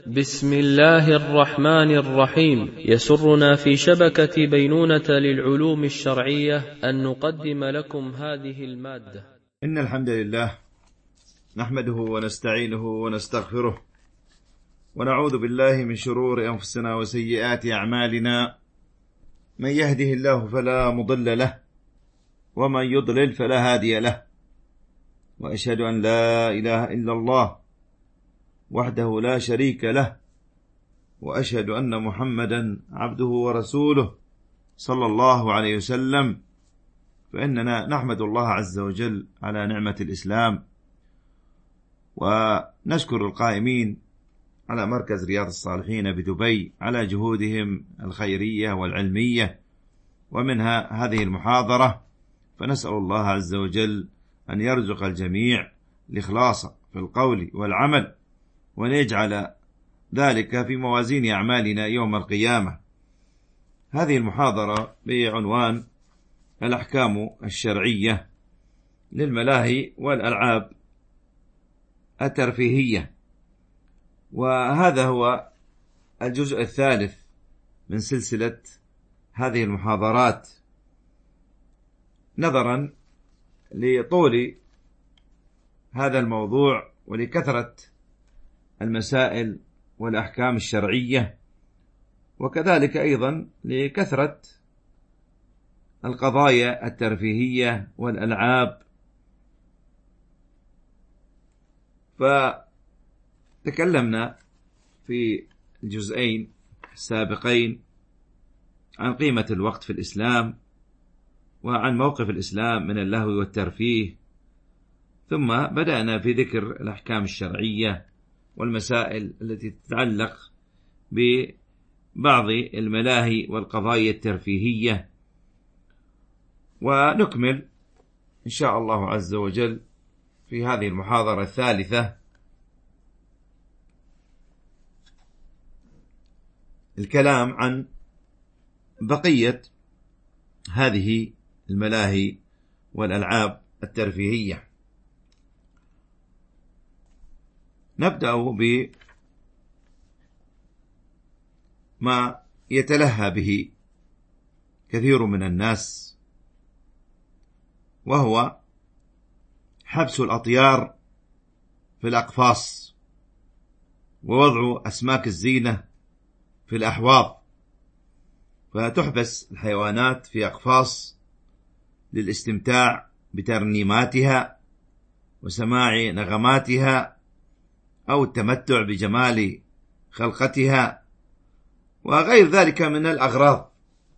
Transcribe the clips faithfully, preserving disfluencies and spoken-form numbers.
بسم الله الرحمن الرحيم. يسرنا في شبكة بينونة للعلوم الشرعية أن نقدم لكم هذه المادة. إن الحمد لله نحمده ونستعينه ونستغفره ونعوذ بالله من شرور أنفسنا وسيئات أعمالنا، من يهده الله فلا مضل له ومن يضلل فلا هادي له، وأشهد أن لا إله إلا الله وحده لا شريك له، وأشهد أن محمدا عبده ورسوله صلى الله عليه وسلم. فإننا نحمد الله عز وجل على نعمة الإسلام، ونشكر القائمين على مركز رياض الصالحين بدبي على جهودهم الخيرية والعلمية، ومنها هذه المحاضرة. فنسأل الله عز وجل أن يرزق الجميع الإخلاص في القول والعمل، وأن يجعل ذلك في موازين أعمالنا يوم القيامة. هذه المحاضرة بعنوان الأحكام الشرعية للملاهي والألعاب الترفيهية، وهذا هو الجزء الثالث من سلسلة هذه المحاضرات، نظرا لطول هذا الموضوع ولكثرة المسائل والأحكام الشرعية، وكذلك أيضا لكثرة القضايا الترفيهية والألعاب. فتكلمنا في الجزئين السابقين عن قيمة الوقت في الإسلام، وعن موقف الإسلام من اللهو والترفيه، ثم بدأنا في ذكر الأحكام الشرعية والمسائل التي تتعلق ببعض الملاهي والقضايا الترفيهية، ونكمل إن شاء الله عز وجل في هذه المحاضرة الثالثة الكلام عن بقية هذه الملاهي والألعاب الترفيهية. نبدأ بما يتلهى به كثير من الناس، وهو حبس الأطيار في الأقفاص، ووضع أسماك الزينة في الأحواض. فتحبس الحيوانات في أقفاص للاستمتاع بترنيماتها وسماع نغماتها، أو التمتع بجمال خلقتها، وغير ذلك من الأغراض.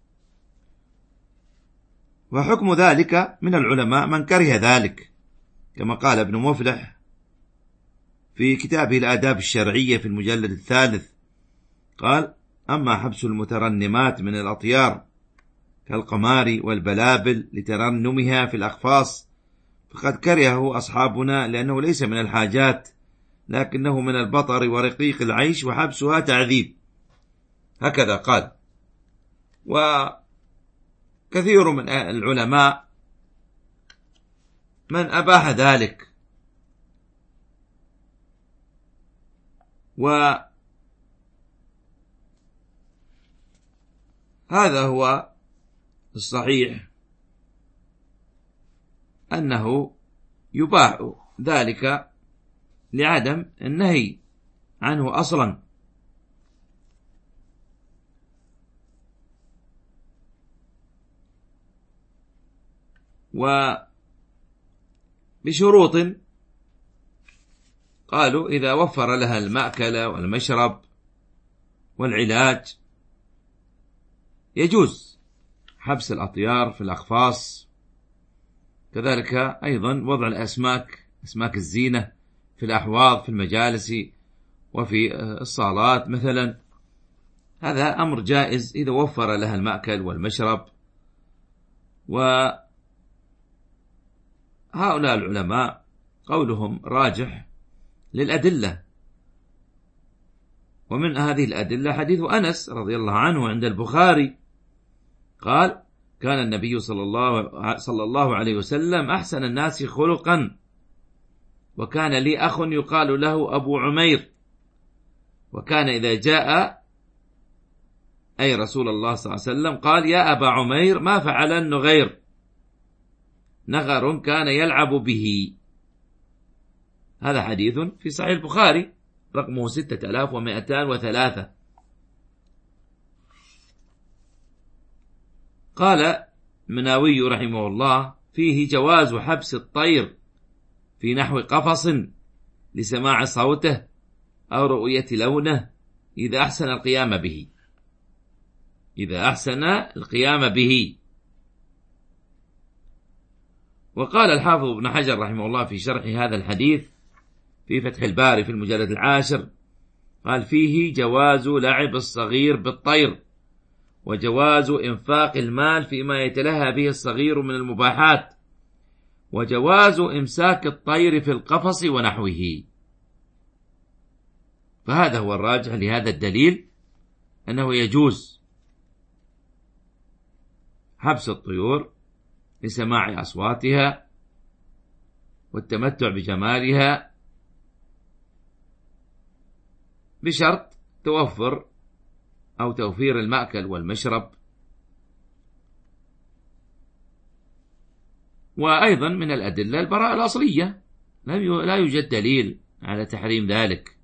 وحكم ذلك من العلماء من كره ذلك، كما قال ابن مفلح في كتابه الآداب الشرعية في المجلد الثالث، قال: أما حبس المترنمات من الأطيار كالقمار والبلابل لترنمها في الأقفاص فقد كرهه أصحابنا، لأنه ليس من الحاجات، لكنه من البطر ورقيق العيش، وحبسها تعذيب. هكذا قال. وكثير من العلماء من أباح ذلك، وهذا هو الصحيح، أنه يباح ذلك لعدم النهي عنه أصلا. وبشروط قالوا: إذا وفر لها المأكل والمشرب والعلاج يجوز حبس الأطيار في الأقفاص. كذلك أيضا وضع الأسماك، أسماك الزينة، في الأحواض في المجالس وفي الصالات مثلا، هذا أمر جائز إذا وفر لها المأكل والمشرب. وهؤلاء العلماء قولهم راجح للأدلة، ومن هذه الأدلة حديث أنس رضي الله عنه عند البخاري، قال: كان النبي صلى الله, صلى الله عليه وسلم أحسن الناس خلقا، وكان لي أخ يقال له أبو عمير، وكان إذا جاء أي رسول الله صلى الله عليه وسلم قال: يا أبا عمير ما فعل النغير؟ نغر كان يلعب به. هذا حديث في صحيح البخاري رقمه ستة آلاف ومئتان وثلاثة. قال مناوي رحمه الله: فيه جواز حبس الطير في نحو قفص لسماع صوته أو رؤية لونه إذا أحسن القيام به إذا أحسن القيام به. وقال الحافظ ابن حجر رحمه الله في شرح هذا الحديث في فتح الباري في المجلد العاشر، قال: فيه جواز لعب الصغير بالطير، وجواز إنفاق المال فيما يتلهى به الصغير من المباحات، وجواز إمساك الطير في القفص ونحوه. فهذا هو الراجح لهذا الدليل، أنه يجوز حبس الطيور لسماع أصواتها والتمتع بجمالها، بشرط توفر أو توفير المأكل والمشرب. وأيضا من الأدلة البراءة الأصلية، لا يوجد دليل على تحريم ذلك.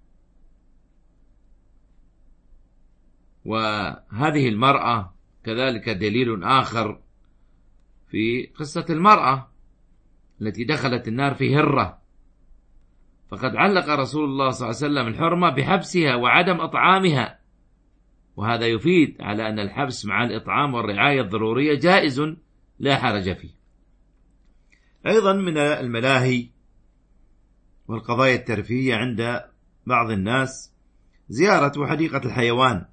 وهذه المرأة كذلك دليل آخر في قصة المرأة التي دخلت النار في هرة، فقد علق رسول الله صلى الله عليه وسلم الحرمة بحبسها وعدم إطعامها، وهذا يفيد على أن الحبس مع الإطعام والرعاية الضرورية جائز لا حرج فيه. أيضا من الملاهي والقضايا الترفيهية عند بعض الناس زيارة حديقة الحيوان،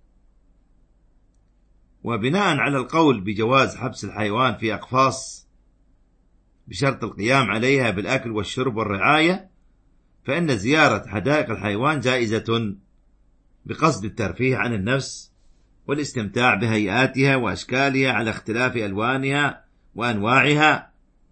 وبناء على القول بجواز حبس الحيوان في أقفاص بشرط القيام عليها بالأكل والشرب والرعاية، فإن زيارة حدائق الحيوان جائزة بقصد الترفيه عن النفس والاستمتاع بهيئاتها وأشكالها على اختلاف ألوانها وأنواعها.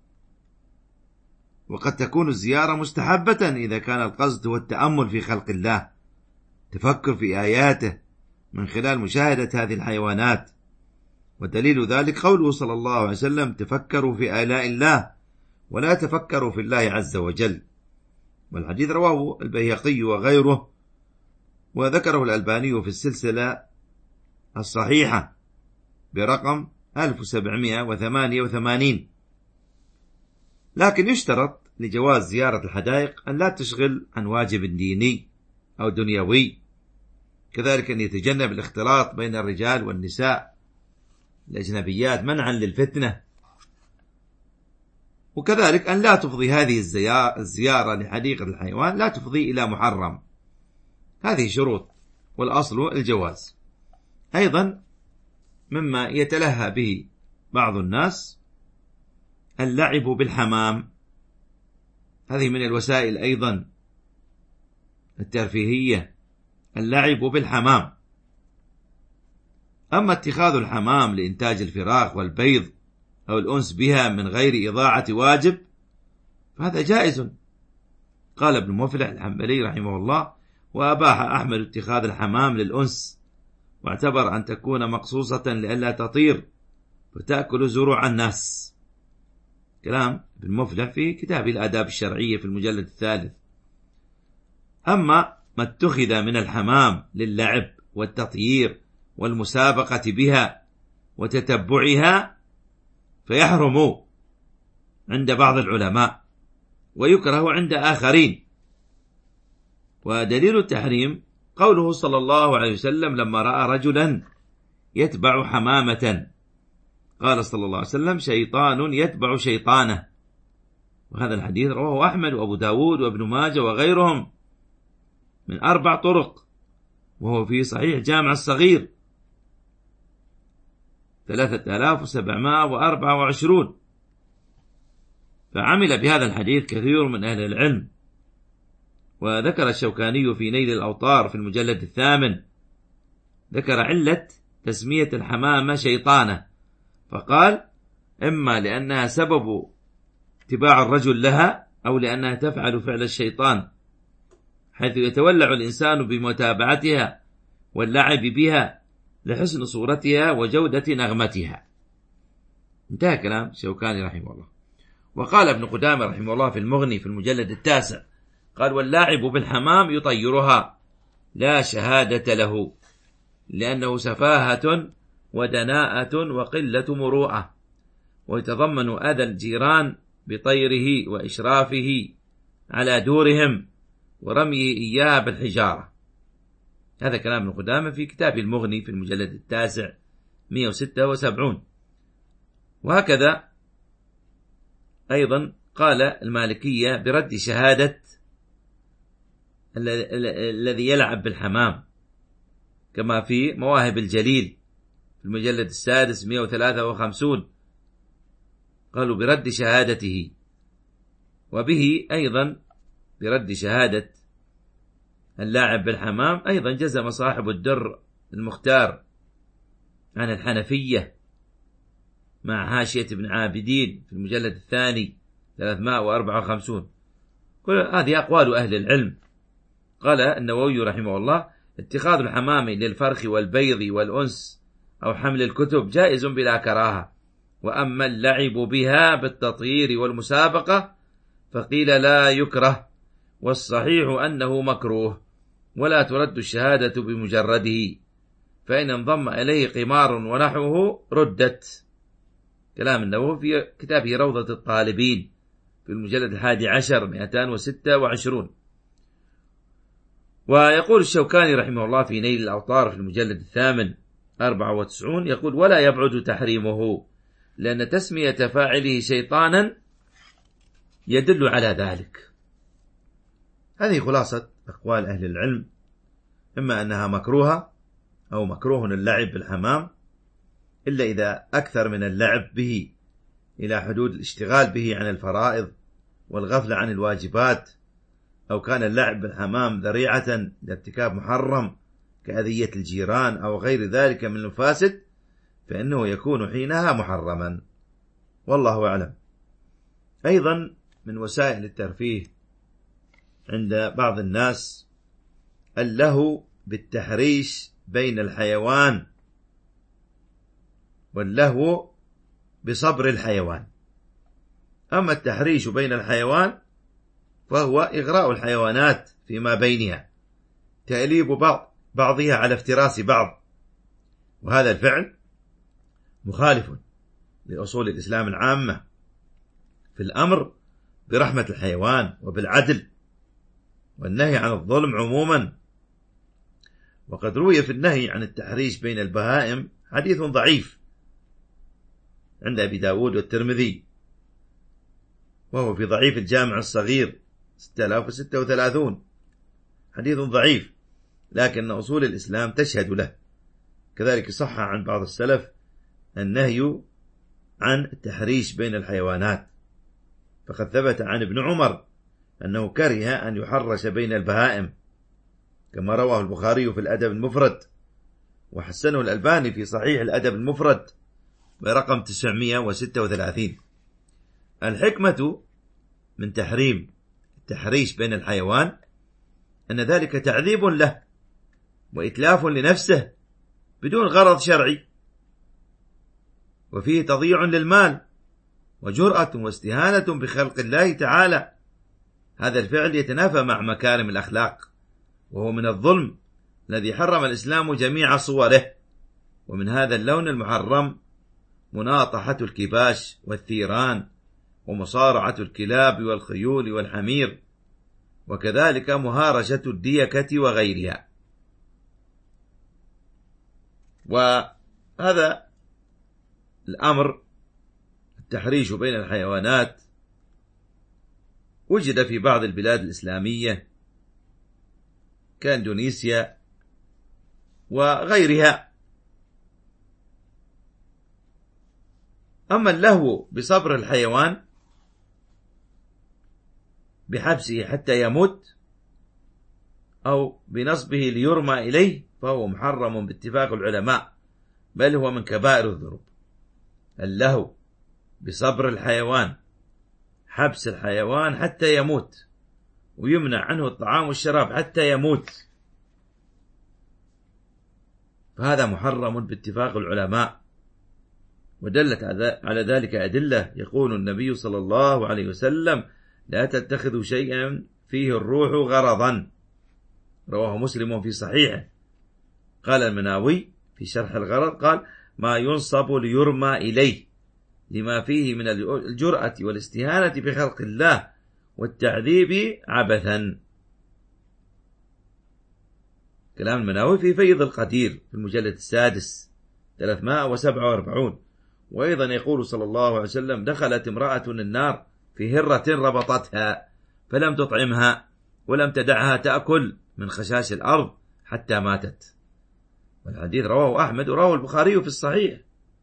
وقد تكون الزيارة مستحبة إذا كان القصد هو التأمل في خلق الله، تفكر في آياته من خلال مشاهدة هذه الحيوانات. ودليل ذلك قوله صلى الله عليه وسلم: تفكروا في آلاء الله ولا تفكروا في الله عز وجل. والحديث رواه البيهقي وغيره، وذكره الألباني في السلسلة الصحيحة برقم ألف وسبعمائة وثمانية وثمانين. لكن يشترط لجواز زيارة الحدائق أن لا تشغل عن واجب ديني أو دنيوي، كذلك أن يتجنب الاختلاط بين الرجال والنساء الأجنبيات منعا للفتنة، وكذلك أن لا تفضي هذه الزيارة لحديقة الحيوان لا تفضي إلى محرم. هذه شروط، والأصل الجواز. أيضا مما يتلهى به بعض الناس اللعب بالحمام، هذه من الوسائل أيضا الترفيهية، اللعب بالحمام. أما اتخاذ الحمام لإنتاج الفراخ والبيض أو الأنس بها من غير إضاعة واجب فهذا جائز. قال ابن مفلح الحنبلي رحمه الله: وأباح أحمد اتخاذ الحمام للأنس، واعتبر أن تكون مقصوصة لئلا تطير فتأكل زروع الناس. كلام ابن مفلح في كتاب الآداب الشرعية في المجلد الثالث. أما ما اتخذ من الحمام للعب والتطيير والمسابقة بها وتتبعها فيحرم عند بعض العلماء ويكره عند آخرين. ودليل التحريم قوله صلى الله عليه وسلم لما رأى رجلا يتبع حمامة، قال صلى الله عليه وسلم: شيطان يتبع شيطانه. وهذا الحديث رواه أحمد وأبو داود وابن ماجه وغيرهم من أربع طرق، وهو في صحيح جامع الصغير ثلاثة آلاف وسبعمائة وأربعة وعشرون. فعمل بهذا الحديث كثير من أهل العلم. وذكر الشوكاني في نيل الأوطار في المجلد الثامن، ذكر علة تسمية الحمامة شيطانة، فقال: إما لأنها سبب اتباع الرجل لها، أو لأنها تفعل فعل الشيطان حيث يتولع الإنسان بمتابعتها واللعب بها لحسن صورتها وجودة نغمتها. انتهى كلام الشوكاني رحمه الله. وقال ابن قدامة رحمه الله في المغني في المجلد التاسع قال: واللاعب بالحمام يطيرها لا شهادة له، لأنه سفاهة ودناءة وقلة مروءة، ويتضمن أذى الجيران بطيره وإشرافه على دورهم ورميه إياها بالحجارة. هذا كلام ابن قدامة في كتاب المغني في المجلد التاسع مئة وستة وسبعين. وهكذا أيضا قال المالكية برد شهادة الذي يلعب بالحمام، كما في مواهب الجليل في المجلد السادس مئة وثلاثة وخمسين، قالوا برد شهادته. وبه أيضا برد شهادة اللاعب بالحمام أيضا جزم صاحب الدر المختار عن الحنفية مع هاشية ابن عابدين في المجلد الثاني ثلاثمائة وأربعة وخمسين. كل هذه أقوال أهل العلم. قال النووي رحمه الله: اتخاذ الحمام للفرخ والبيض والأنس أو حمل الكتب جائز بلا كراهة، وأما اللعب بها بالتطيير والمسابقة فقيل لا يكره، والصحيح أنه مكروه، ولا ترد الشهادة بمجرده، فإن انضم إليه قمار ونحوه ردت. كلام النووي في كتابه روضة الطالبين في المجلد الحادي عشر مئتان وستة وعشرون. ويقول الشوكاني رحمه الله في نيل الأوطار في المجلد الثامن أربعة وتسعون، يقول: ولا يبعد تحريمه، لأن تسمية فاعله شيطانا يدل على ذلك. هذه خلاصة أقوال أهل العلم، إما أنها مكروهة أو مكروه اللعب بالحمام، إلا إذا أكثر من اللعب به إلى حدود الاشتغال به عن الفرائض والغفلة عن الواجبات، أو كان اللعب بالحمام ذريعة لارتكاب محرم كأذية الجيران أو غير ذلك من المفاسد، فإنه يكون حينها محرما، والله أعلم. أيضا من وسائل الترفيه عند بعض الناس اللهو بالتحريش بين الحيوان واللهو بصبر الحيوان. أما التحريش بين الحيوان فهو إغراء الحيوانات فيما بينها، تأليب بعض بعضها على افتراس بعض، وهذا الفعل مخالف لأصول الإسلام العامة في الأمر برحمة الحيوان وبالعدل والنهي عن الظلم عموما. وقد روي في النهي عن التحريش بين البهائم حديث ضعيف عند أبي داود والترمذي، وهو في ضعيف الجامع الصغير ستة آلاف وستة وثلاثين، حديث ضعيف، لكن أصول الإسلام تشهد له. كذلك صح عن بعض السلف النهي عن التحريش بين الحيوانات، فقد ثبت عن ابن عمر أنه كره أن يحرش بين البهائم، كما رواه البخاري في الأدب المفرد، وحسنه الألباني في صحيح الأدب المفرد برقم تسعمئة وستة وثلاثين. الحكمة من تحريم التحريش بين الحيوان أن ذلك تعذيب له وإتلاف لنفسه بدون غرض شرعي، وفيه تضييع للمال وجرأة واستهانة بخلق الله تعالى. هذا الفعل يتنافى مع مكارم الأخلاق، وهو من الظلم الذي حرم الإسلام جميع صوره. ومن هذا اللون المحرم مناطحة الكباش والثيران، ومصارعة الكلاب والخيول والحمير، وكذلك مهارشة الديكة وغيرها. وهذا الأمر التحريش بين الحيوانات وجد في بعض البلاد الإسلامية كاندونيسيا وغيرها. أما اللهو بصبر الحيوان بحبسه حتى يموت أو بنصبه ليرمى إليه فهو محرم باتفاق العلماء، بل هو من كبائر الذنوب. اللهو بصبر الحيوان، حبس الحيوان حتى يموت ويمنع عنه الطعام والشراب حتى يموت، فهذا محرم باتفاق العلماء. ودلت على ذلك أدلة، يقول النبي صلى الله عليه وسلم: لا تتخذوا شيئا فيه الروح غرضا، رواه مسلم في صحيحه. قال المناوي في شرح الغرض، قال: ما ينصب ليرمى إليه، لما فيه من الجرأة والاستهانة بخلق الله والتعذيب عبثا. كلام المناوي في فيض القدير في المجلد السادس ثلاثمائة وسبعة وأربعين. وأيضا يقول صلى الله عليه وسلم: دخلت امرأة النار في هرة ربطتها فلم تطعمها ولم تدعها تأكل من خشاش الأرض حتى ماتت. والحديث رواه أحمد ورواه البخاري في الصحيح.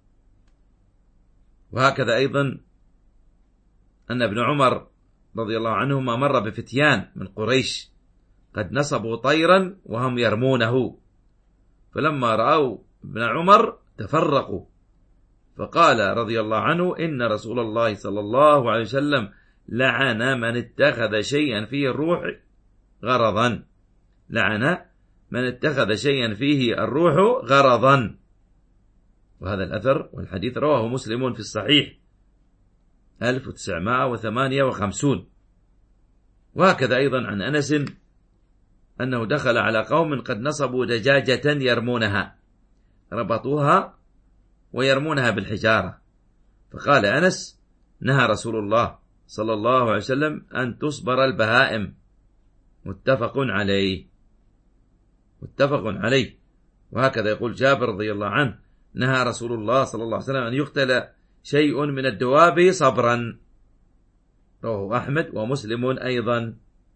وهكذا أيضا أن ابن عمر رضي الله عنهما مر بفتيان من قريش قد نصبوا طيرا وهم يرمونه، فلما رأوا ابن عمر تفرقوا، فقال رضي الله عنه: إن رسول الله صلى الله عليه وسلم لعن من اتخذ شيئا فيه الروح غرضا، لعن من اتخذ شيئا فيه الروح غرضا. وهذا الأثر والحديث رواه مسلم في الصحيح ألف وتسعمائة وثمانية وخمسين. وهكذا أيضا عن أنس أنه دخل على قوم قد نصبوا دجاجة يرمونها، ربطوها ويرمونها بالحجارة، فقال أنس: نهى رسول الله صلى الله عليه وسلم أن تصبر البهائم. متفق عليه، متفق عليه. وهكذا يقول جابر رضي الله عنه: نهى رسول الله صلى الله عليه وسلم أن يقتل شيء من الدواب صبرا، رواه أحمد ومسلم أيضا.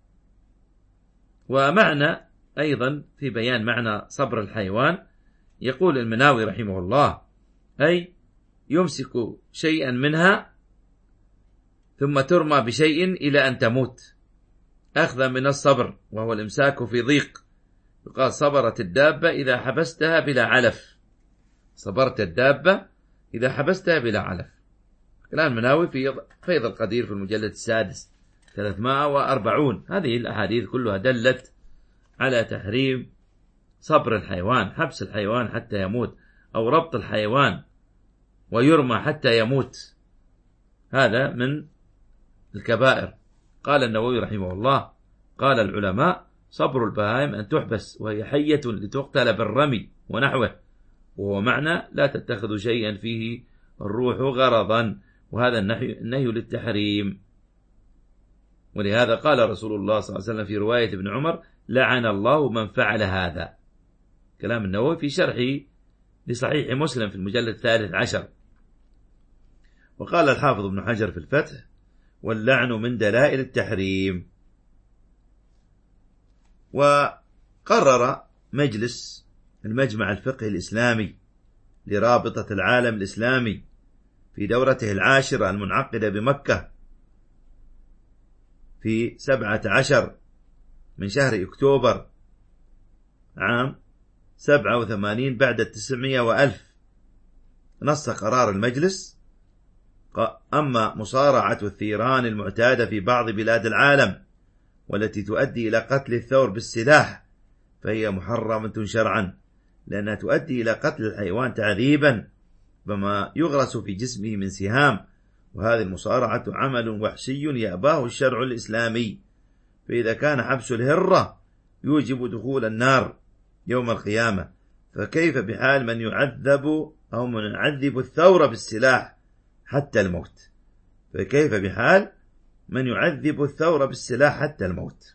ومعنى أيضا في بيان معنى صبر الحيوان، يقول المناوي رحمه الله: أي يمسك شيئا منها ثم ترمى بشيء إلى أن تموت، أخذا من الصبر وهو الإمساك في ضيق. يقال: صبرت الدابة إذا حبستها بلا علف، صبرت الدابة إذا حبستها بلا علف. كلام المناوي في فيض القدير في المجلد السادس ثلاثمائة وأربعين. هذه الأحاديث كلها دلت على تحريم صبر الحيوان، حبس الحيوان حتى يموت، أو ربط الحيوان ويرمى حتى يموت، هذا من الكبائر. قال النووي رحمه الله: قال العلماء: صبر البهائم أن تحبس وهي حية لتقتل بالرمي ونحوه، وهو معنى لا تتخذ شيئا فيه الروح غرضا، وهذا النهي, النهي للتحريم. ولهذا قال رسول الله صلى الله عليه وسلم في رواية ابن عمر: لعن الله من فعل هذا. كلام النووي في شرحه لصحيح مسلم في المجلد الثالث عشر. وقال الحافظ ابن حجر في الفتح: واللعن من دلائل التحريم. وقرر مجلس المجمع الفقهي الإسلامي لرابطة العالم الإسلامي في دورته العاشرة المنعقدة بمكة في سبعة عشر من شهر أكتوبر عام سبعة وثمانين بعد التسعمائة وألف، نص قرار المجلس: أما مصارعة الثيران المعتادة في بعض بلاد العالم والتي تؤدي إلى قتل الثور بالسلاح فهي محرمة شرعا، لأنها تؤدي إلى قتل الحيوان تعذيبا بما يغرس في جسمه من سهام، وهذه المصارعة عمل وحشي يأباه الشرع الإسلامي. فإذا كان حبس الهرة يوجب دخول النار يوم القيامة، فكيف بحال من يعذب أو من يعذب الثور بالسلاح حتى الموت؟ فكيف بحال من يعذب الثور بالسلاح حتى الموت؟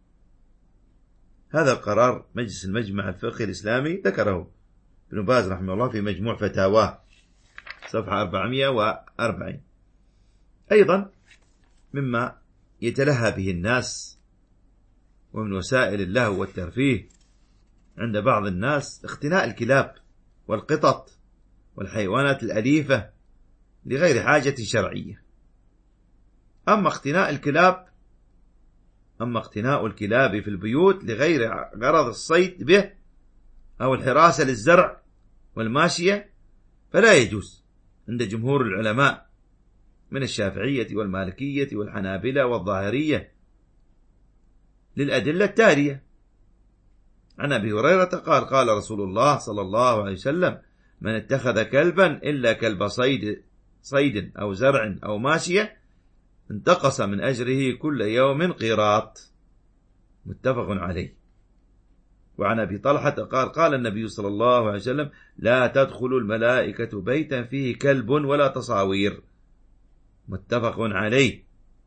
هذا القرار مجلس المجمع الفقهي الإسلامي ذكره ابن باز رحمه الله في مجموع فتاواه صفحة أربعمائة وأربعين. أيضا مما يتلهى به الناس ومن وسائل اللهو والترفيه عند بعض الناس اختناء الكلاب والقطط والحيوانات الأليفة لغير حاجة شرعية. أما اختناء الكلاب أما اقتناء الكلاب في البيوت لغير غرض الصيد به أو الحراسة للزرع والماشية فلا يجوز عند جمهور العلماء من الشافعية والمالكية والحنابلة والظاهرية. للأدلة التالية. عن أبي هريرة قال قال رسول الله صلى الله عليه وسلم: من اتخذ كلبا إلا كلب صيد صيد أو زرع أو ماشية انتقص من أجره كل يوم قيراط. متفق عليه. وعن أبي طلحة قال قال النبي صلى الله عليه وسلم: لا تدخل الملائكة بيتا فيه كلب ولا تصاوير. متفق عليه.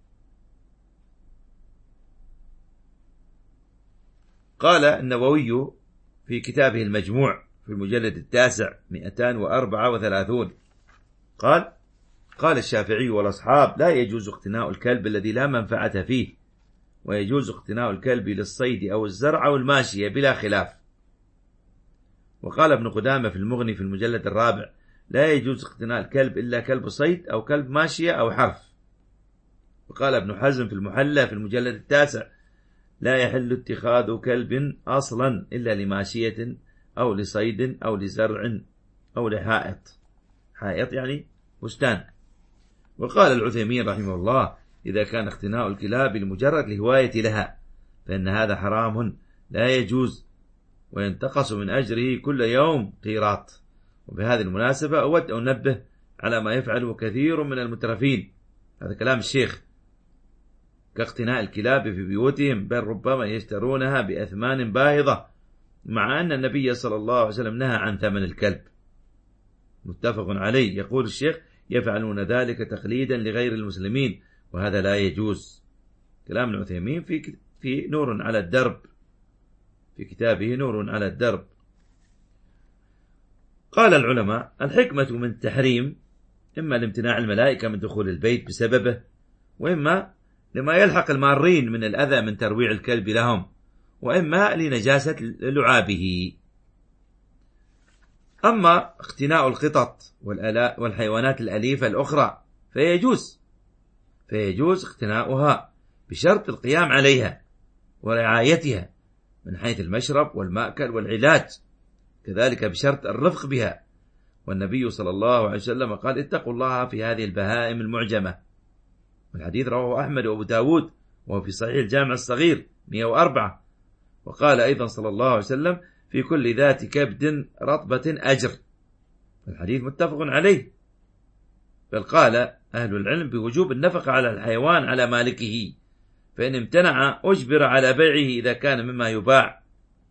قال النووي في كتابه المجموع في المجلد التاسع مئتين وأربعة وثلاثين قال قال الشافعي والأصحاب: لا يجوز اقتناء الكلب الذي لا منفعة فيه، ويجوز اقتناء الكلب للصيد أو الزرع أو الماشية بلا خلاف. وقال ابن قدامة في المغني في المجلد الرابع: لا يجوز اقتناء الكلب إلا كلب صيد أو كلب ماشية أو حرف. وقال ابن حزم في المحلى في المجلد التاسع: لا يحل اتخاذ كلب أصلا إلا لماشية أو لصيد أو لزرع أو لحائط. حائط يعني بستان. وقال العثيمين رحمه الله: إذا كان اقتناء الكلاب لمجرد الهواية لها فإن هذا حرام لا يجوز، وينتقص من أجره كل يوم قيراط. وبهذه المناسبة أود أن أنبه على ما يفعله كثير من المترفين، هذا كلام الشيخ، كاقتناء الكلاب في بيوتهم، بل ربما يشترونها بأثمان باهظة، مع أن النبي صلى الله عليه وسلم نهى عن ثمن الكلب. متفق عليه. يقول الشيخ: يفعلون ذلك تقليدا لغير المسلمين، وهذا لا يجوز. كلام العثيمين في في نور على الدرب، في كتابه نور على الدرب. قال العلماء: الحكمة من التحريم إما لامتناع الملائكة من دخول البيت بسببه، وإما لما يلحق المارين من الأذى من ترويع الكلب لهم، وإما لنجاسة لعابه. أما اقتناء القطط والحيوانات الأليفة الأخرى فيجوز فيجوز اقتناؤها بشرط القيام عليها ورعايتها من حيث المشرب والمأكل والعلاج، كذلك بشرط الرفق بها. والنبي صلى الله عليه وسلم قال: اتقوا الله في هذه البهائم المعجمة. والحديث رواه أحمد وأبو داود وهو في صحيح الجامع الصغير مئة وأربعة. وقال أيضا صلى الله عليه وسلم: في كل ذات كبد رطبة أجر. الحديث متفق عليه. بل قال أهل العلم بوجوب النفقة على الحيوان على مالكه، فإن امتنع أجبر على بيعه إذا كان مما يباع.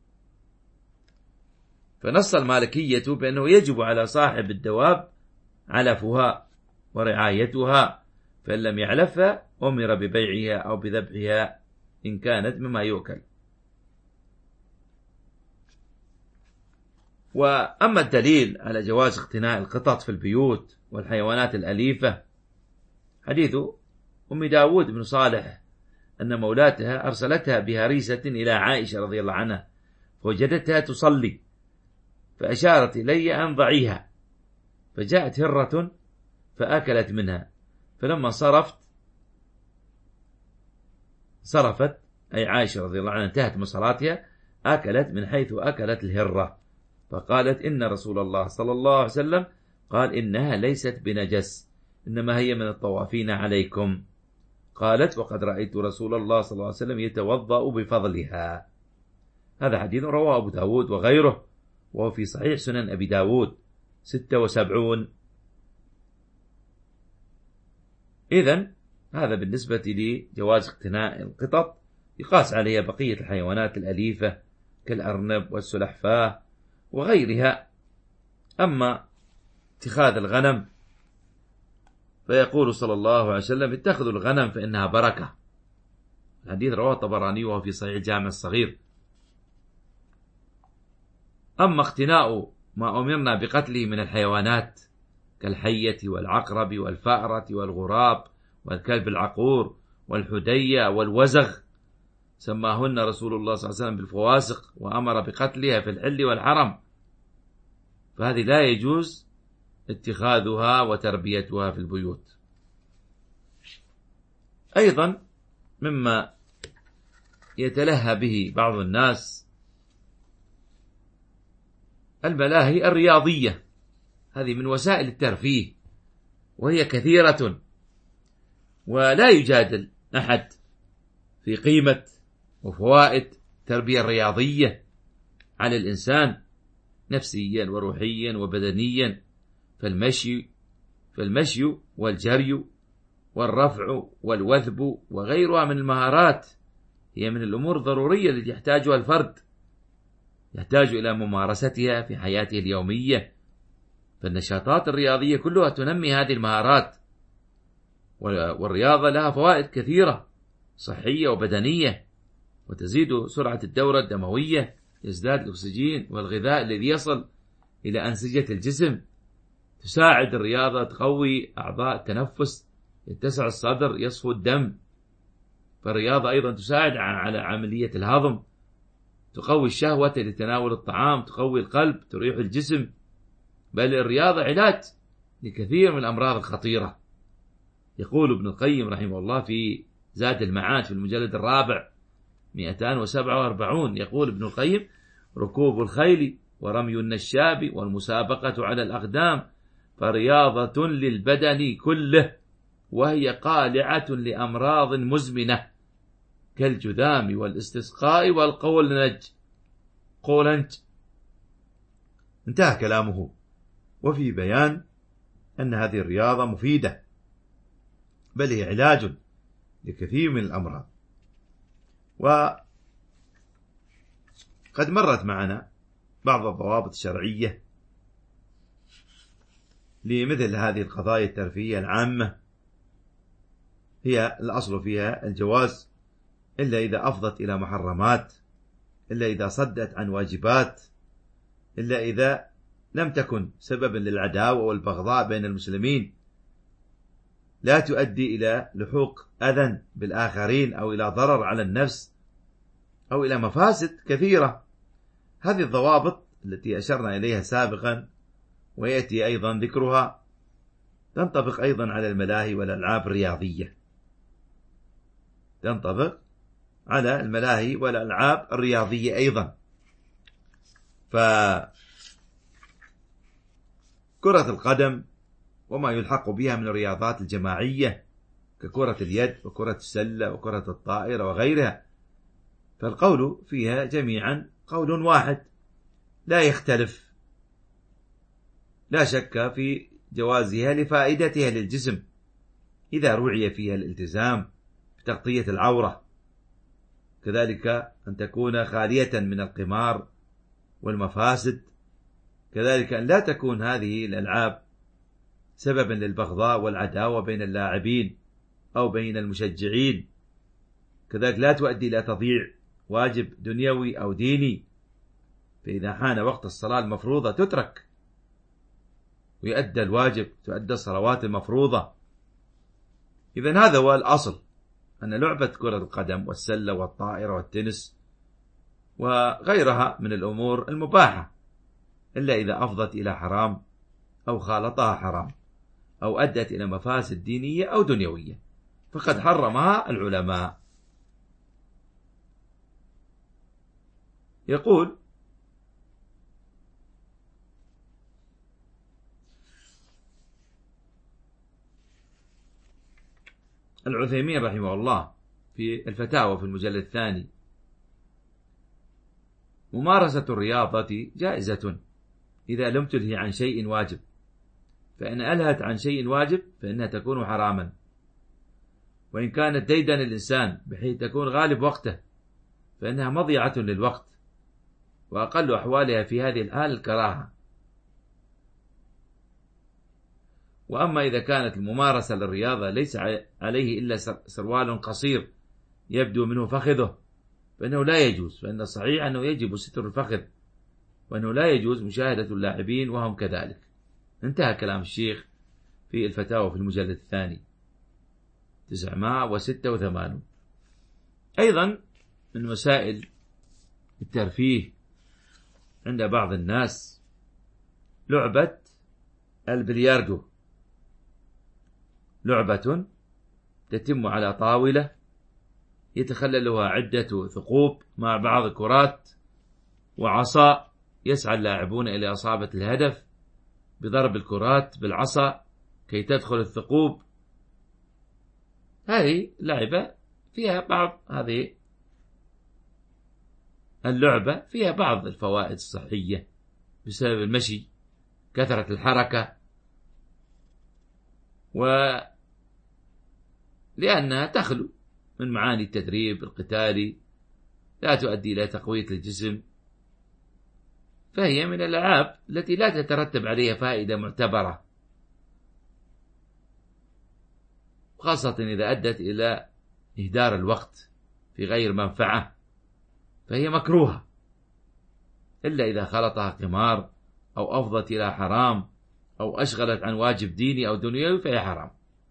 فنص المالكية بأنه يجب على صاحب الدواب علفها ورعايتها، فإن لم يعلفها أمر ببيعها أو بذبحها إن كانت مما يؤكل. وأما الدليل على جواز اقتناء القطط في البيوت والحيوانات الأليفة حديث أم داود بن صالح أن مولاتها أرسلتها بهريسة إلى عائشة رضي الله عنها، فوجدتها تصلي فأشارت إلي أن ضعيها، فجاءت هرة فأكلت منها، فلما صرفت صرفت أي عائشة رضي الله عنها انتهت من صلاتها أكلت من حيث أكلت الهرة، فقالت: إن رسول الله صلى الله عليه وسلم قال إنها ليست بنجس، إنما هي من الطوافين عليكم. قالت: وقد رأيت رسول الله صلى الله عليه وسلم يتوضأ بفضلها. هذا حديث رواه أبو داود وغيره، وهو في صحيح سنن أبي داود ستة وسبعون. إذن هذا بالنسبة لجواز اقتناء القطط، يقاس عليها بقية الحيوانات الأليفة كالأرنب والسلحفاة وغيرها. أما اتخاذ الغنم فيقول صلى الله عليه وسلم: اتخذوا الغنم فإنها بركة. الحديث رواه الطبراني وهو في صحيح الجامع الصغير. أما اقتناء ما أمرنا بقتله من الحيوانات كالحية والعقرب والفأرة والغراب والكلب العقور والحدية والوزغ سماهن رسول الله صلى الله عليه وسلم بالفواسق، وأمر بقتلها في الحل والحرم، فهذه لا يجوز اتخاذها وتربيتها في البيوت. أيضا مما يتلهى به بعض الناس الملاهي الرياضية، هذه من وسائل الترفيه وهي كثيرة، ولا يجادل أحد في قيمة وفوائد التربية الرياضية على الإنسان نفسيا وروحيا وبدنيا. فالمشي فالمشي والجري والرفع والوثب وغيرها من المهارات هي من الأمور الضرورية التي يحتاجها الفرد، يحتاج إلى ممارستها في حياته اليومية. فالنشاطات الرياضية كلها تنمي هذه المهارات، والرياضة لها فوائد كثيرة صحية وبدنية، وتزيد سرعة الدورة الدموية، يزداد الأكسجين والغذاء الذي يصل إلى أنسجة الجسم. تساعد الرياضة تقوي أعضاء التنفس، يتسع الصدر، يصفو الدم. فالرياضة أيضا تساعد على عملية الهضم، تقوي الشهوة لتناول الطعام، تقوي القلب، تريح الجسم. بل الرياضة علاج لكثير من الأمراض الخطيرة. يقول ابن القيم رحمه الله في زاد المعاد في المجلد الرابع مئتين وسبعة وأربعين، يقول ابن القيم: ركوب الخيل ورمي النشاب والمسابقة على الأقدام فرياضة للبدن كله، وهي قالعة لأمراض مزمنة كالجذام والاستسقاء والقولنج قولنج. انتهى كلامه، وفي بيان أن هذه الرياضة مفيدة، بل هي علاج لكثير من الأمراض. وقد مرت معنا بعض الضوابط الشرعية لمثل هذه القضايا الترفيهية العامة. هي الأصل فيها الجواز، إلا إذا أفضت إلى محرمات، إلا إذا صدت عن واجبات، إلا إذا لم تكن سببا للعداوة والبغضاء بين المسلمين، لا تؤدي إلى لحوق أذى بالآخرين أو إلى ضرر على النفس أو إلى مفاسد كثيرة. هذه الضوابط التي أشرنا إليها سابقا ويأتي أيضا ذكرها تنطبق أيضا على الملاهي والألعاب الرياضية، تنطبق على الملاهي والألعاب الرياضية أيضا. فكرة القدم وما يلحق بها من الرياضات الجماعية ككرة اليد وكرة السلة وكرة الطائرة وغيرها، فالقول فيها جميعا قول واحد لا يختلف، لا شك في جوازها لفائدتها للجسم إذا رعي فيها الالتزام بتغطية العورة، كذلك أن تكون خالية من القمار والمفاسد، كذلك أن لا تكون هذه الألعاب سببا للبغضاء والعداوة بين اللاعبين أو بين المشجعين، كذلك لا تؤدي إلى تضييع واجب دنيوي أو ديني، فإذا حان وقت الصلاة المفروضة تترك ويؤدى الواجب، تؤدى الصلوات المفروضة. إذن هذا هو الأصل، أن لعبة كرة القدم والسلة والطائرة والتنس وغيرها من الأمور المباحة، إلا إذا أفضت إلى حرام أو خالطها حرام أو أدت إلى مفاسد دينية أو دنيوية فقد حرمها العلماء. يقول: العثيمين رحمه الله في الفتاوى في المجلد الثاني: ممارسة الرياضة جائزة إذا لم تلهي عن شيء واجب، فإن ألهت عن شيء واجب فإنها تكون حراما، وإن كانت ديدن الإنسان بحيث تكون غالب وقته فإنها مضيعة للوقت، وأقل أحوالها في هذه الحال الكراهة. وأما إذا كانت الممارسة للرياضة ليس عليه إلا سروال قصير يبدو منه فخذه فإنه لا يجوز، فإن الصحيح أنه يجب ستر الفخذ، وأنه لا يجوز مشاهدة اللاعبين وهم كذلك. انتهى كلام الشيخ في الفتاوى في المجلد الثاني تسعمائة وستة وثمانين. أيضا من مسائل الترفيه عند بعض الناس لعبة البلياردو، لعبة تتم على طاولة يتخللها عدة ثقوب مع بعض الكرات وعصا، يسعى اللاعبون إلى إصابة الهدف بضرب الكرات بالعصا كي تدخل الثقوب. هذه لعبة فيها بعض هذه اللعبة فيها بعض الفوائد الصحية بسبب المشي، كثرة الحركة، ولأنها تخلو من معاني التدريب القتالي، لا تؤدي إلى تقوية الجسم، فهي من الألعاب التي لا تترتب عليها فائدة معتبرة، خاصة إذا أدت إلى إهدار الوقت في غير منفعة، فهي مكروهة، إلا إذا خلطها قمار أو أفضت إلى حرام أو أشغلت عن واجب ديني أو دنيوي فهي حرام.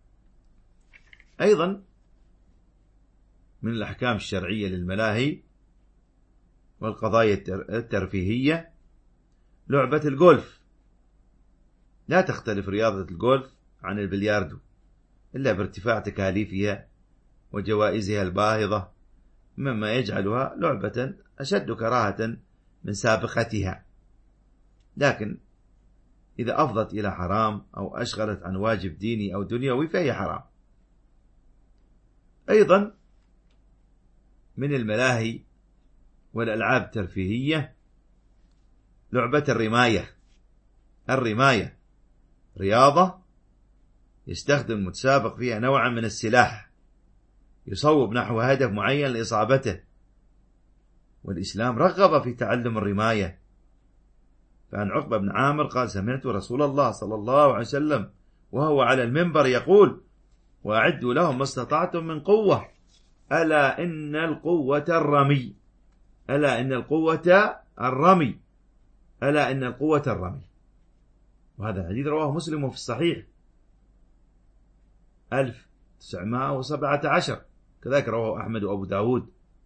أيضا من الأحكام الشرعية للملاهي والقضايا الترفيهية لعبة الجولف. لا تختلف رياضة الجولف عن البلياردو إلا بارتفاع تكاليفها وجوائزها الباهظة، مما يجعلها لعبة أشد كراهة من سابقتها، لكن إذا أفضت إلى حرام أو أشغلت عن واجب ديني أو دنيوي فهي حرام. أيضا من الملاهي والألعاب الترفيهية لعبة الرماية. الرماية رياضة يستخدم المتسابق فيها نوعا من السلاح يصوب نحو هدف معين لإصابته، والإسلام رغب في تعلم الرماية. فعن عقبة بن عامر قال: سمعت رسول الله صلى الله عليه وسلم وهو على المنبر يقول: وأعدوا لهم ما استطعتم من قوة، ألا إن القوة الرمي، ألا إن القوة الرمي، ألا إن القوة الرمي. وهذا الحديث رواه مسلم في الصحيح ألف وتسعمائة وسبعة عشر، كذلك رواه أحمد وأبو داود،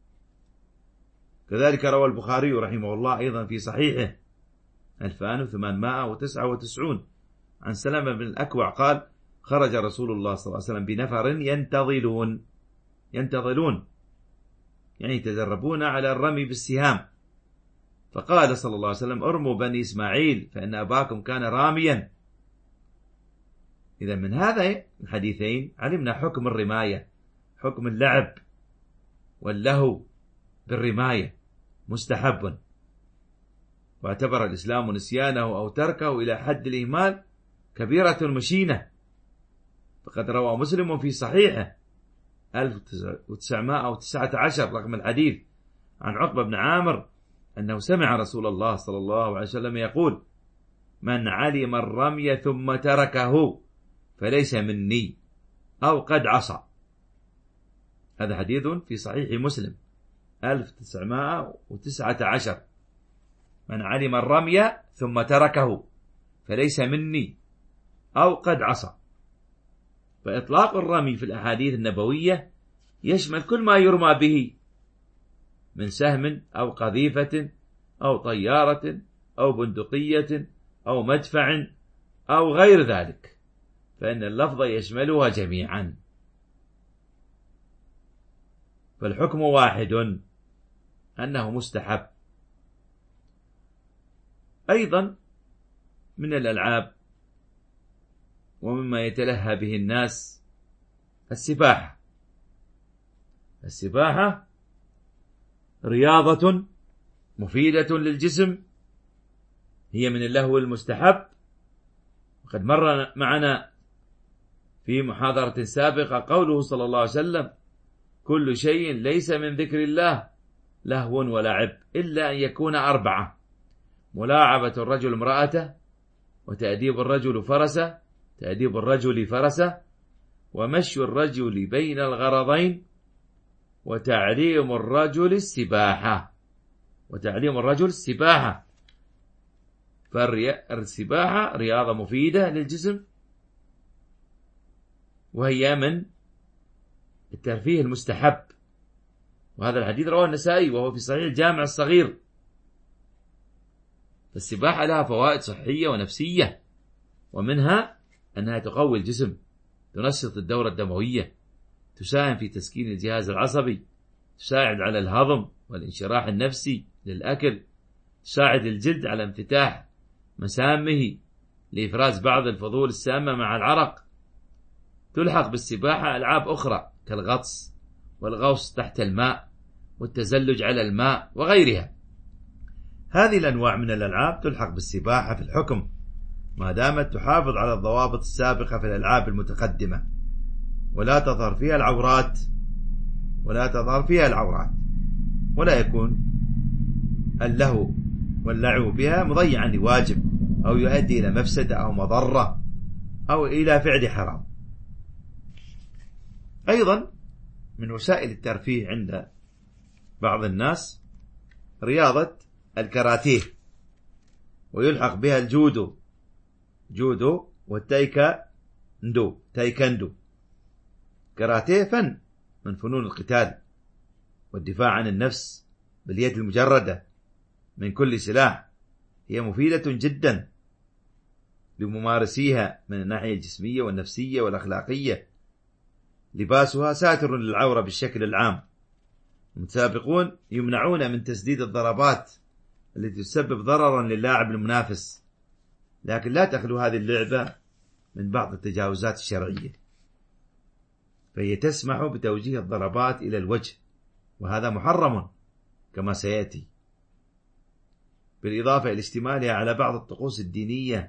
كذلك روى البخاري رحمه الله أيضا في صحيحه ألفان وثمانمائة وتسعة وتسعين عن سلمة بن الأكوع قال: خرج رسول الله صلى الله عليه وسلم بنفر ينتظلون ينتظلون يعني يتدربون على الرمي بالسهام، فقال صلى الله عليه وسلم: ارموا بني إسماعيل فإن أباكم كان راميا. إذا من هذا الحديثين علمنا حكم الرماية، حكم اللعب واللهو بالرماية مستحب، واعتبر الإسلام نسيانه أو تركه إلى حد الإهمال كبيرة مشينة. فقد روى مسلم في صحيحه ألف وتسعمائة وتسعة عشر رقم الحديث عن عقبة بن عامر أنه سمع رسول الله صلى الله عليه وسلم يقول: من علم الرمي ثم تركه فليس مني أو قد عصى. هذا حديث في صحيح مسلم ألف وتسعمائة وتسعة عشر: من علم الرمي ثم تركه فليس مني أو قد عصى. فإطلاق الرمي في الأحاديث النبوية يشمل كل ما يرمى به من سهم أو قذيفة أو طيارة أو بندقية أو مدفع أو غير ذلك، فإن اللفظ يشملها جميعا، فالحكم واحد أنه مستحب. أيضا من الألعاب ومما يتلهى به الناس السباحة. السباحة رياضة مفيدة للجسم، هي من اللهو المستحب، وقد مر معنا في محاضرة سابقة قوله صلى الله عليه وسلم: كل شيء ليس من ذكر الله لهو ولعب إلا أن يكون أربعة: ملاعبة الرجل امرأته، وتأديب الرجل فرسه، تأديب الرجل فرسه، ومشي الرجل بين الغرضين، وتعليم الرجل السباحة وتعليم الرجل السباحة. فالسباحة رياضة مفيدة للجسم، وهي من الترفيه المستحب، وهذا الحديث رواه النسائي وهو في صحيح الجامع الصغير. فالسباحة لها فوائد صحية ونفسية، ومنها أنها تقوي الجسم، تنشط الدورة الدموية، تساهم في تسكين الجهاز العصبي، تساعد على الهضم والانشراح النفسي للأكل، تساعد الجلد على انفتاح مسامه لإفراز بعض الفضول السامة مع العرق. تلحق بالسباحة ألعاب أخرى كالغطس والغوص تحت الماء والتزلج على الماء وغيرها. هذه الأنواع من الألعاب تلحق بالسباحة في الحكم ما دامت تحافظ على الضوابط السابقة في الألعاب المتقدمة، ولا تظهر فيها العورات ولا تظهر فيها العورات ولا يكون اللهو واللعب بها مضيعا لواجب أو يؤدي إلى مفسدة أو مضرة أو إلى فعل حرام. أيضا من وسائل الترفيه عند بعض الناس رياضة الكاراتيه، ويلحق بها الجودو جودو والتايكاندو تايكاندو. كاراتيه فن من فنون القتال والدفاع عن النفس باليد المجردة من كل سلاح، هي مفيدة جدا لممارسيها من الناحية الجسمية والنفسية والأخلاقية. لباسها ساتر للعورة بالشكل العام. المتسابقون يمنعون من تسديد الضربات التي تسبب ضررا للاعب المنافس، لكن لا تخلو هذه اللعبة من بعض التجاوزات الشرعية، فهي تسمح بتوجيه الضربات إلى الوجه، وهذا محرم كما سيأتي، بالإضافة إلى اشتمالها على بعض الطقوس الدينية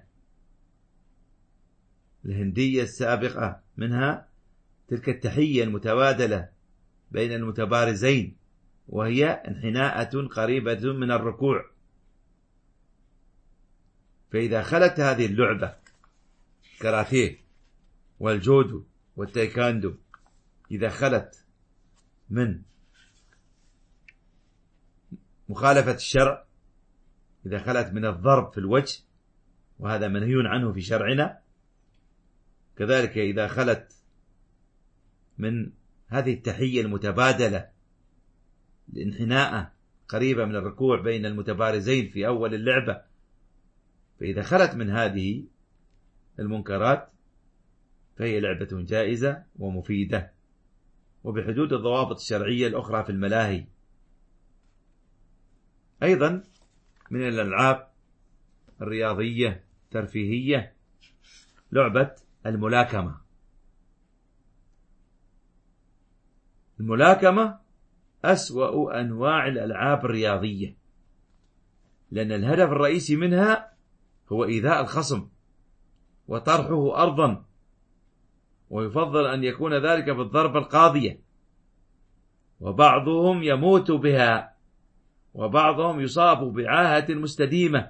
الهندية السابقة، منها تلك التحية المتبادلة بين المتبارزين، وهي انحناءة قريبة من الركوع. فإذا خلت هذه اللعبة كاراتيه والجودو والتايكاندو، إذا خلت من مخالفة الشرع، إذا خلت من الضرب في الوجه وهذا منهي عنه في شرعنا، كذلك إذا خلت من هذه التحية المتبادلة الانحناء قريبة من الركوع بين المتبارزين في أول اللعبة، فإذا خلت من هذه المنكرات فهي لعبة جائزة ومفيدة وبحدود الضوابط الشرعية الأخرى في الملاهي. أيضا من الألعاب الرياضية الترفيهية لعبة الملاكمة. الملاكمة أسوأ أنواع الألعاب الرياضية، لأن الهدف الرئيسي منها هو إيذاء الخصم وطرحه أرضا، ويفضل أن يكون ذلك بالضربة القاضية، وبعضهم يموت بها وبعضهم يصاب بعاهة مستديمة.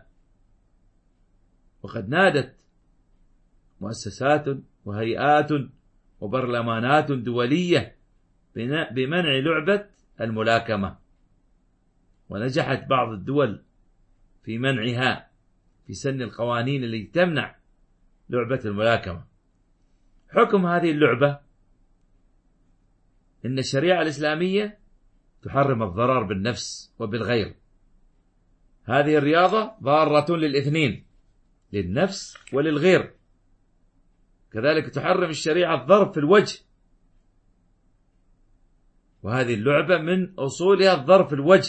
وقد نادت مؤسسات وهيئات وبرلمانات دولية بمنع لعبة الملاكمة، ونجحت بعض الدول في منعها في سن القوانين التي تمنع لعبة الملاكمة. حكم هذه اللعبة إن الشريعة الإسلامية تحرم الضرر بالنفس وبالغير. هذه الرياضة ضارة للاثنين، للنفس وللغير. كذلك تحرم الشريعة الضرب في الوجه، وهذه اللعبة من أصولها الضرب في الوجه.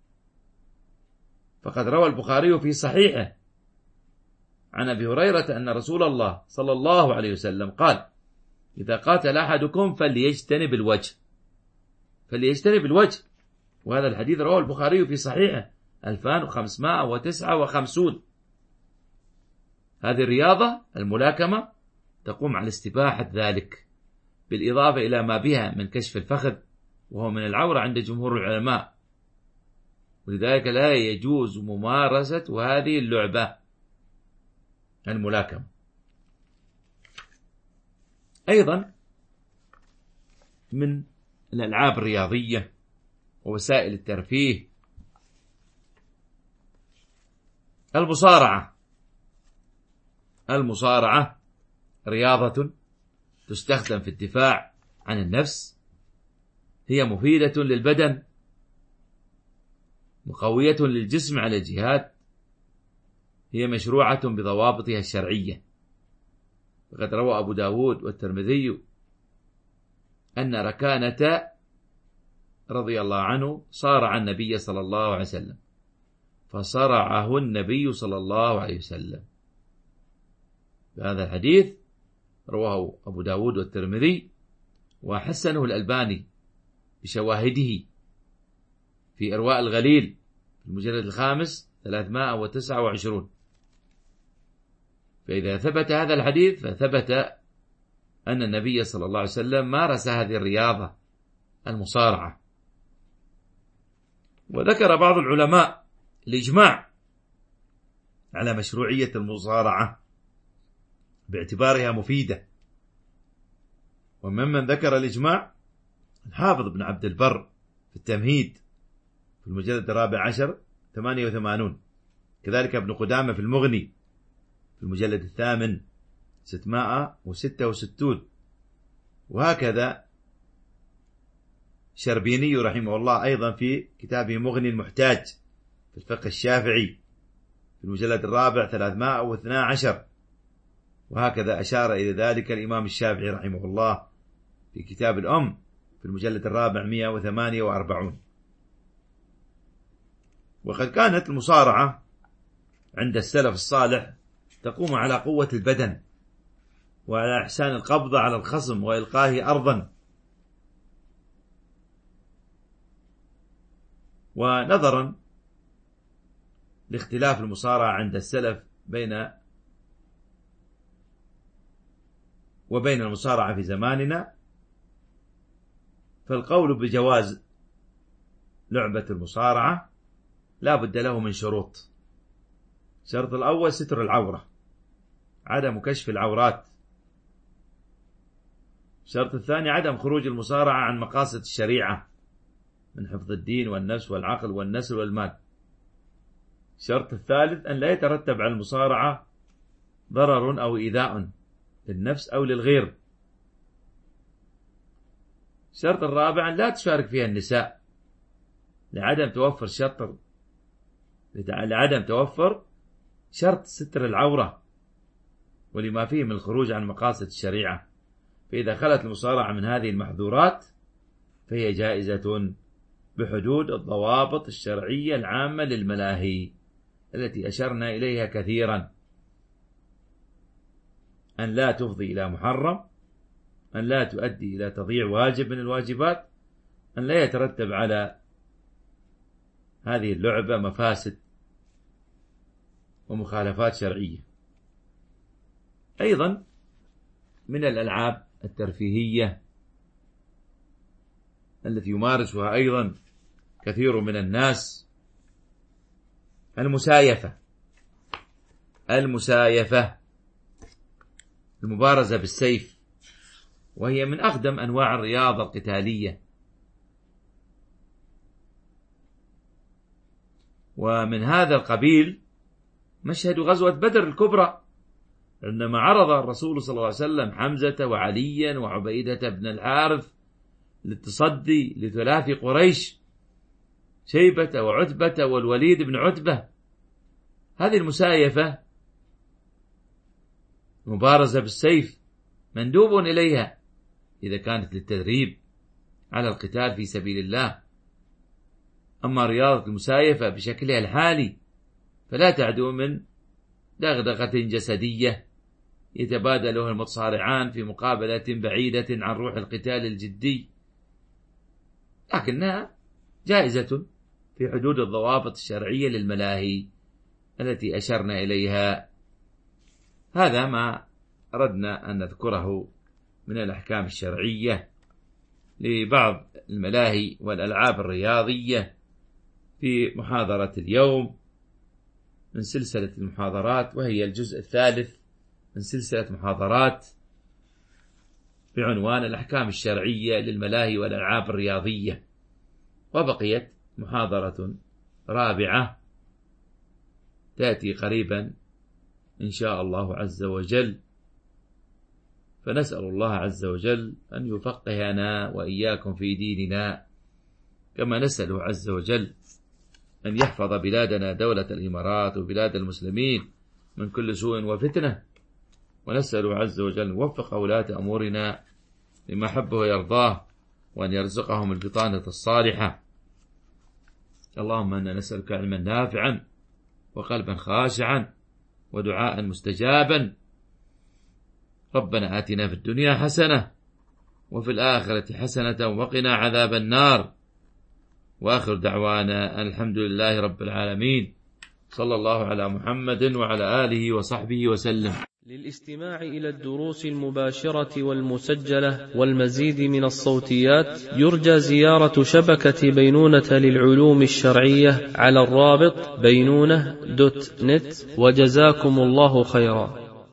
فقد روى البخاري في صحيحه عن أبي هريرة أن رسول الله صلى الله عليه وسلم قال: إذا قاتل أحدكم فليجتنب الوجه فليجتنب الوجه وهذا الحديث رواه البخاري في صحيحه ألفين وخمسمائة وتسعة وخمسين. هذه الرياضة الملاكمة تقوم على استباحة ذلك، بالإضافة إلى ما بها من كشف الفخذ، وهو من العورة عند جمهور العلماء، ولذلك لا يجوز ممارسة هذه اللعبة الملاكمة. أيضا من الألعاب الرياضية ووسائل الترفيه المصارعة. المصارعة رياضة تستخدم في الدفاع عن النفس، هي مفيدة للبدن، مقوية للجسم على الجهاد، هي مشروعة بضوابطها الشرعية. فقد روى أبو داود والترمذي أن ركانة رضي الله عنه صارع النبي صلى الله عليه وسلم، فصرعه النبي صلى الله عليه وسلم. هذا الحديث رواه أبو داود والترمذي وحسنه الألباني بشواهده في إرواء الغليل في المجلد الخامس ثلاثمائة وتسعة وعشرون. فإذا ثبت هذا الحديث فثبت أن النبي صلى الله عليه وسلم مارس هذه الرياضة المصارعة. وذكر بعض العلماء الإجماع على مشروعية المصارعة باعتبارها مفيدة، وممن ذكر الإجماع الحافظ بن عبد البر في التمهيد في المجلد الرابع عشر ثمانية وثمانون، كذلك ابن قدامة في المغني في المجلد الثامن ستمائة وستة وستون، وهكذا شربيني رحمه الله أيضا في كتابه مغني المحتاج في الفقه الشافعي في المجلد الرابع ثلاثمائة واثنى عشر، وهكذا أشار إلى ذلك الإمام الشافعي رحمه الله في كتاب الأم في المجلد الرابع مئة وثمانية وأربعين. وقد كانت المصارعة عند السلف الصالح تقوم على قوة البدن وعلى إحسان القبضة على الخصم وإلقائه أرضا. ونظرا لاختلاف المصارعة عند السلف بين وبين المصارعة في زماننا، فالقول بجواز لعبة المصارعة لا بد له من شروط. الشرط الأول ستر العورة، عدم كشف العورات. الشرط الثاني عدم خروج المصارعة عن مقاصد الشريعة من حفظ الدين والنفس والعقل والنسل والمال. الشرط الثالث أن لا يترتب على المصارعة ضرر أو إيذاء للنفس أو للغير. الشرط الرابع أن لا تشارك فيها النساء لعدم توفر شطر لعدم توفر شرط ستر العورة ولما فيه من الخروج عن مقاصد الشريعة. فإذا خلت المصارعة من هذه المحظورات فهي جائزة بحدود الضوابط الشرعية العامة للملاهي التي أشرنا إليها كثيرا، أن لا تفضي إلى محرم، أن لا تؤدي إلى تضييع واجب من الواجبات، أن لا يترتب على هذه اللعبة مفاسد ومخالفات شرعية. أيضا من الألعاب الترفيهية التي يمارسها أيضا كثير من الناس المسايفة المسايفة المبارزة بالسيف، وهي من أقدم أنواع الرياضة القتالية. ومن هذا القبيل مشهد غزوة بدر الكبرى، عندما عرض الرسول صلى الله عليه وسلم حمزة وعليا وعبيدة بن الحارث للتصدي لثلاث قريش، شيبة وعتبة والوليد بن عتبة. هذه المسايفة مبارزة بالسيف مندوب إليها إذا كانت للتدريب على القتال في سبيل الله. أما رياضة المسايفة بشكلها الحالي فلا تعدو من دغدغة جسدية يتبادلها المتصارعان في مقابلة بعيدة عن روح القتال الجدي، لكنها جائزة في حدود الضوابط الشرعية للملاهي التي أشرنا إليها. هذا ما أردنا أن نذكره من الأحكام الشرعية لبعض الملاهي والألعاب الرياضية في محاضرة اليوم من سلسلة المحاضرات، وهي الجزء الثالث من سلسلة محاضرات بعنوان الأحكام الشرعية للملاهي والألعاب الرياضية. وبقيت محاضرة رابعة تأتي قريبا إن شاء الله عز وجل، فنسأل الله عز وجل أن يفقهنا وإياكم في ديننا، كما نسأله عز وجل أن يحفظ بلادنا دولة الإمارات وبلاد المسلمين من كل سوء وفتنة، ونسأله عز وجل أن يوفق ولاة أمورنا لما حبه ويرضاه، وأن يرزقهم البطانة الصالحة. اللهم أنا نسألك علما نافعا وقلبا خاشعا ودعاء مستجابا. ربنا آتنا في الدنيا حسنة وفي الآخرة حسنة وقنا عذاب النار. وآخر دعوانا الحمد لله رب العالمين، صلى الله على محمد وعلى آله وصحبه وسلم. للاستماع إلى الدروس المباشرة والمسجلة والمزيد من الصوتيات يرجى زيارة شبكة بينونة للعلوم الشرعية على الرابط بينونة دوت نت. وجزاكم الله خيرا.